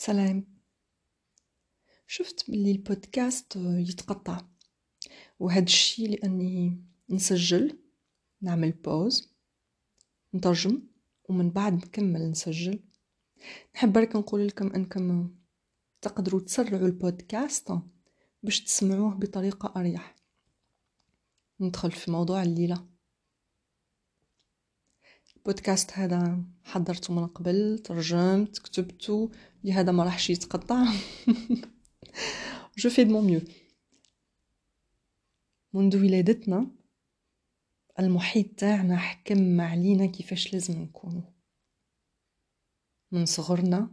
سلام. شفت باللي البودكاست يتقطع، وهذا الشيء لاني نسجل، نعمل بوز، نترجم، ومن بعد نكمل نسجل. نحب برك نقول لكم انكم تقدروا تسرعوا البودكاست باش تسمعوه بطريقة اريح. ندخل في موضوع الليلة. البودكاست هذا حضرته من قبل، ترجمت، كتبته، لهذا ما راحش يتقطع. جو في دو مون ميو. منذ ولادتنا المحيط تاعنا حكم علينا كيفاش لازم نكونوا. من صغرنا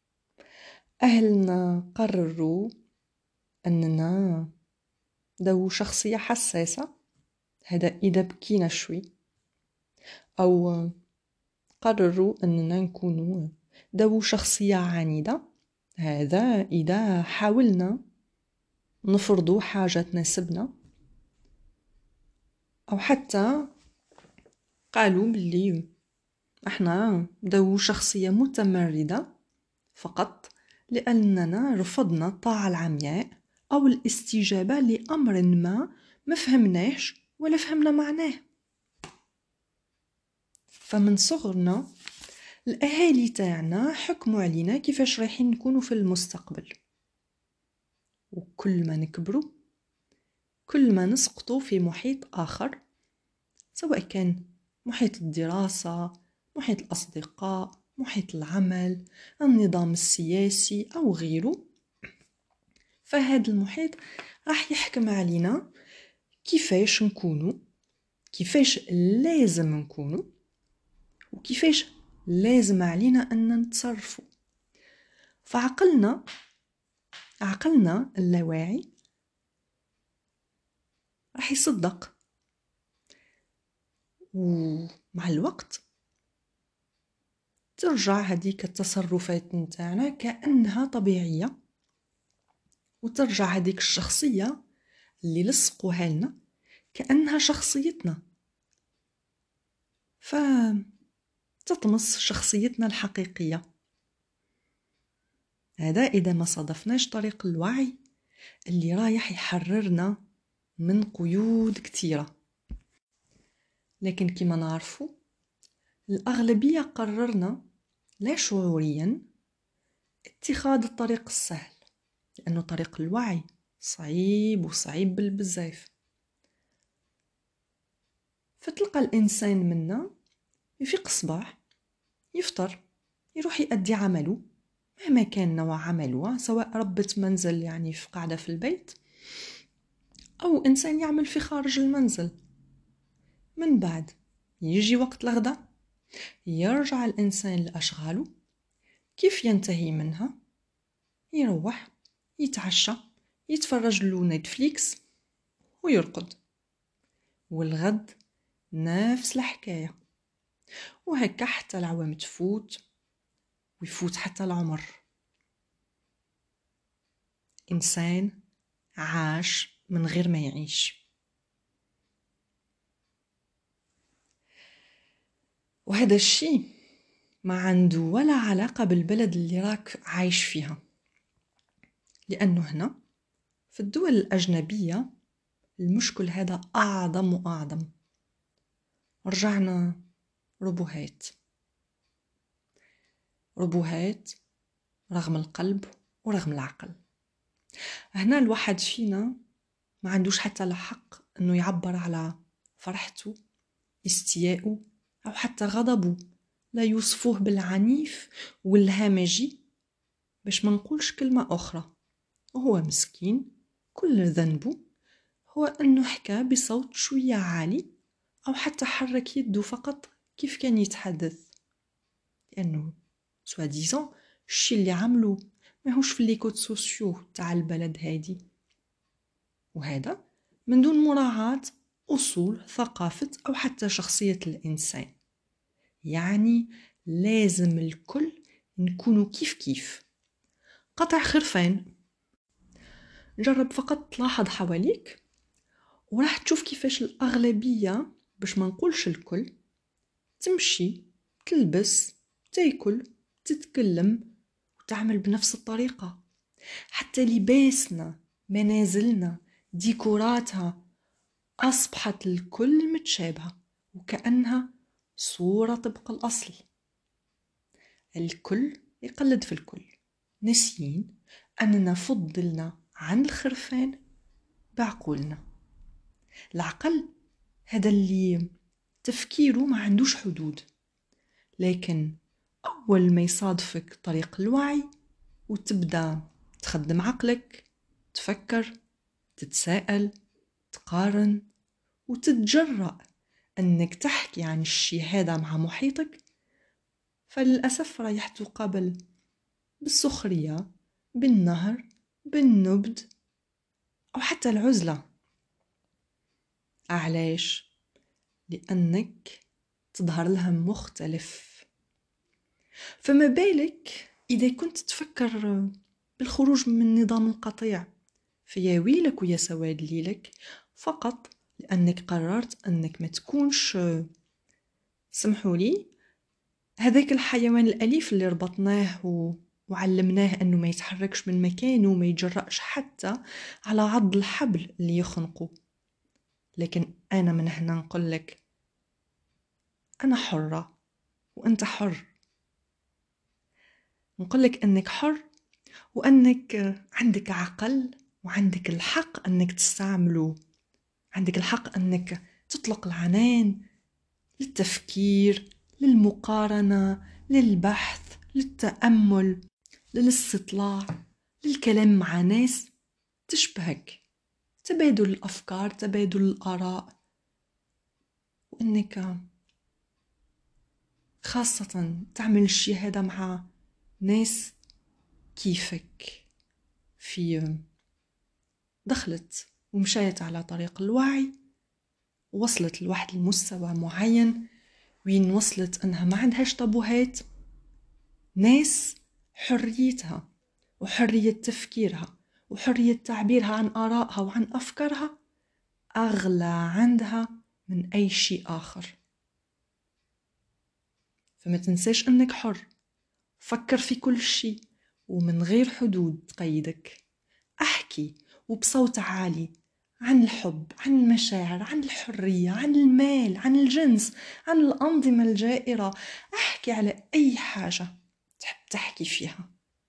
أهلنا قرروا أننا ذو شخصية حساسة، هذا إذا بكينا شوي، أو قرروا أننا نكونوا ذو شخصية عنيدة، هذا إذا حاولنا نفرضوا حاجة تناسبنا، أو حتى قالوا باللي احنا ذو شخصية متمردة فقط لأننا رفضنا الطاعة العمياء أو الاستجابة لأمر ما فهمناش ولا فهمنا معناه. فمن صغرنا الأهالي تاعنا حكموا علينا كيفاش رايحين نكونوا في المستقبل، وكل ما نكبروا كل ما نسقطوا في محيط آخر، سواء كان محيط الدراسة، محيط الأصدقاء، محيط العمل، النظام السياسي أو غيره. فهذا المحيط راح يحكم علينا كيفاش نكونوا، كيفاش لازم نكونوا، وكيفاش لازم علينا أن نتصرفوا. فعقلنا اللاواعي راح يصدق، ومع الوقت ترجع هذيك التصرفات نتاعنا كأنها طبيعية، وترجع هذيك الشخصية اللي لصقوها لنا كأنها شخصيتنا، فتطمس شخصيتنا الحقيقية. هذا إذا ما صادفناش طريق الوعي اللي رايح يحررنا من قيود كتيرة. لكن كما نعرفوا الأغلبية قررنا لا شعوريا اتخاذ الطريق السهل، لأنه طريق الوعي صعيب وصعيب بالبزاف. فتلقى الإنسان منا يفيق صباح، يفطر، يروح يؤدي عمله مهما كان نوع عمله، سواء ربة منزل يعني في قاعدة في البيت، أو إنسان يعمل في خارج المنزل. من بعد يجي وقت الغداء، يرجع الإنسان لأشغاله، كيف ينتهي منها يروح يتعشى، يتفرج له نتفليكس ويرقد، والغد نفس الحكاية، وهكا حتى العوام تفوت ويفوت حتى العمر. إنسان عاش من غير ما يعيش. وهذا الشيء ما عنده ولا علاقة بالبلد اللي راك عايش فيها، لأنه هنا في الدول الأجنبية المشكل هذا أعظم وأعظم. رجعنا ربوهات رغم القلب ورغم العقل. هنا الواحد فينا ما عندوش حتى الحق أنه يعبر على فرحته، استياءه، أو حتى غضبه، لا يوصفوه بالعنيف والهمجي باش ما نقولش كلمة أخرى. وهو مسكين كل ذنبه هو أنه حكى بصوت شوية عالي، أو حتى حرك يده فقط كيف كان يتحدث، لأنه سوا ديزان الشي اللي عملو ما هوش في الليكود سوسيو تاع البلد هادي. وهذا من دون مراعاة أصول ثقافة أو حتى شخصية الإنسان. يعني لازم الكل نكونوا كيف كيف، قطع خرفان. جرب فقط تلاحظ حواليك وراح تشوف كيفاش الأغلبية، باش ما نقولش الكل، تمشي، تلبس، تاكل، تتكلم تعمل بنفس الطريقة. حتى لباسنا، منازلنا، ديكوراتها أصبحت الكل متشابهة وكأنها صورة طبق الأصل. الكل يقلد في الكل، ناسيين أننا فضلنا عن الخرفان بعقولنا. العقل هذا اللي تفكيره ما عندوش حدود، لكن أول ما يصادفك طريق الوعي وتبدأ تخدم عقلك، تفكر، تتساءل، تقارن وتتجرأ أنك تحكي عن الشيء هذا مع محيطك، فللأسف رايح تقابل بالسخرية، بالنهر، بالنبذ أو حتى العزلة. علاش؟ لأنك تظهر لها مختلف. فما بالك إذا كنت تفكر بالخروج من نظام القطيع، فيا ويلك ويا سواد ليلك، فقط لأنك قررت أنك ما تكونش، سمحوا لي، هذاك الحيوان الأليف اللي ربطناه وعلمناه أنه ما يتحركش من مكانه وما يجرأش حتى على عض الحبل اللي يخنقه. لكن أنا من هنا نقول لك أنا حرة وأنت حر. نقول لك أنك حر وأنك عندك عقل وعندك الحق أنك تستعمله، عندك الحق أنك تطلق العنان للتفكير، للمقارنة، للبحث، للتأمل، للاستطلاع، للكلام مع ناس تشبهك، تبادل الأفكار، تبادل الآراء، وأنك خاصة تعمل الشيء هذا مع ناس كيفك، في دخلت ومشيت على طريق الوعي، وصلت لواحد المستوى معين وين وصلت أنها ما عندهاش طابوهات. ناس حريتها وحرية تفكيرها وحرية تعبيرها عن آرائها وعن أفكارها أغلى عندها من أي شيء آخر. فما تنساش أنك حر، فكر في كل شيء ومن غير حدود تقيدك. أحكي وبصوت عالي عن الحب، عن المشاعر، عن الحرية، عن المال، عن الجنس، عن الأنظمة الجائرة. أحكي على أي حاجة تحب تحكي فيها.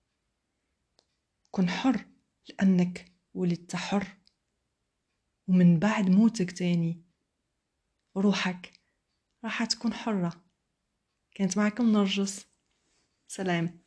كن حر لأنك ولدت حر، ومن بعد موتك تاني روحك راح تكون حرة. كانت معكم نرجس، سلام.